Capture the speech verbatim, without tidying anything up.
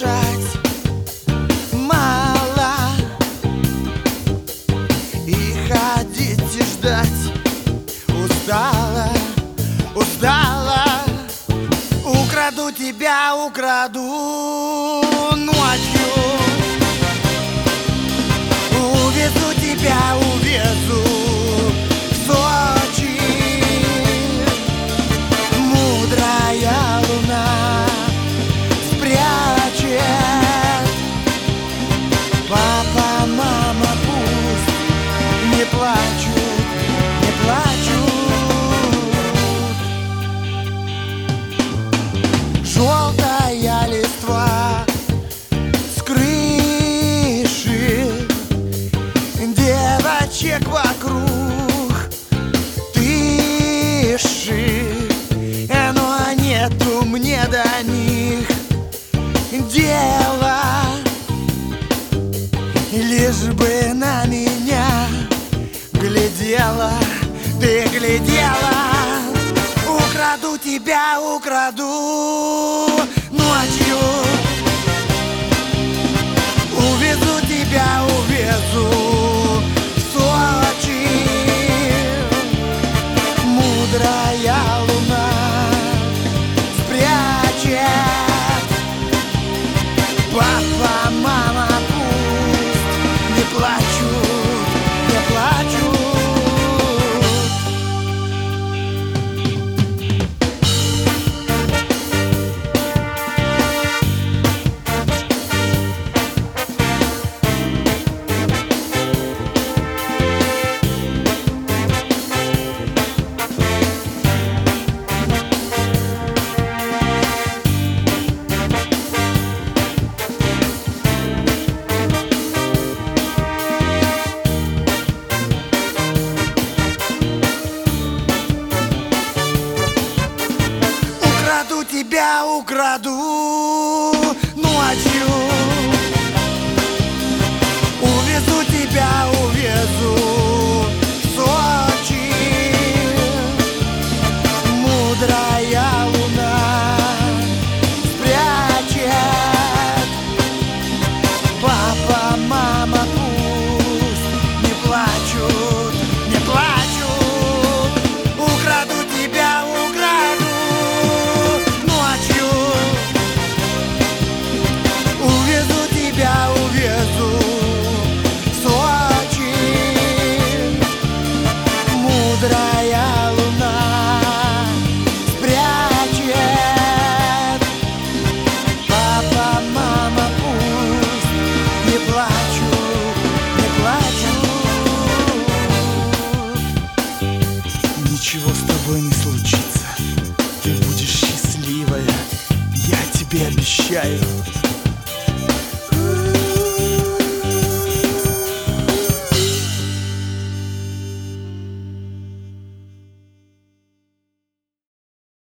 дышать мало, и ходить и ждать устала, устала. Украду тебя, украду ночью, увезу тебя, увезу в Сочи. Мудрая луна спрячет. Папа, мама пусть не плачут, не плачут. Желтая листва с крыши, девочек вокруг тыши, но нету мне до них дела, лишь бы на меня глядела, ты глядела. Украду тебя, украду ночью, увезу тебя, увезу в Сочи. Мудрая луна спрячет. Папа, мама пусть не плачут, не плачут. Украду тебя, украду ночью, увезу тебя, увезу в Сочи. Мудрая луна спрячет. Папа, мама пусть не плачут, не плачут. Украду тебя, украду ночью, увезу тебя, увезу в Сочи. Мудрая луна спрячет. Папа, мама пусть не плачут, не плачут. Ничего с тобой не случится, ты будешь счастливая, я тебе обещаю.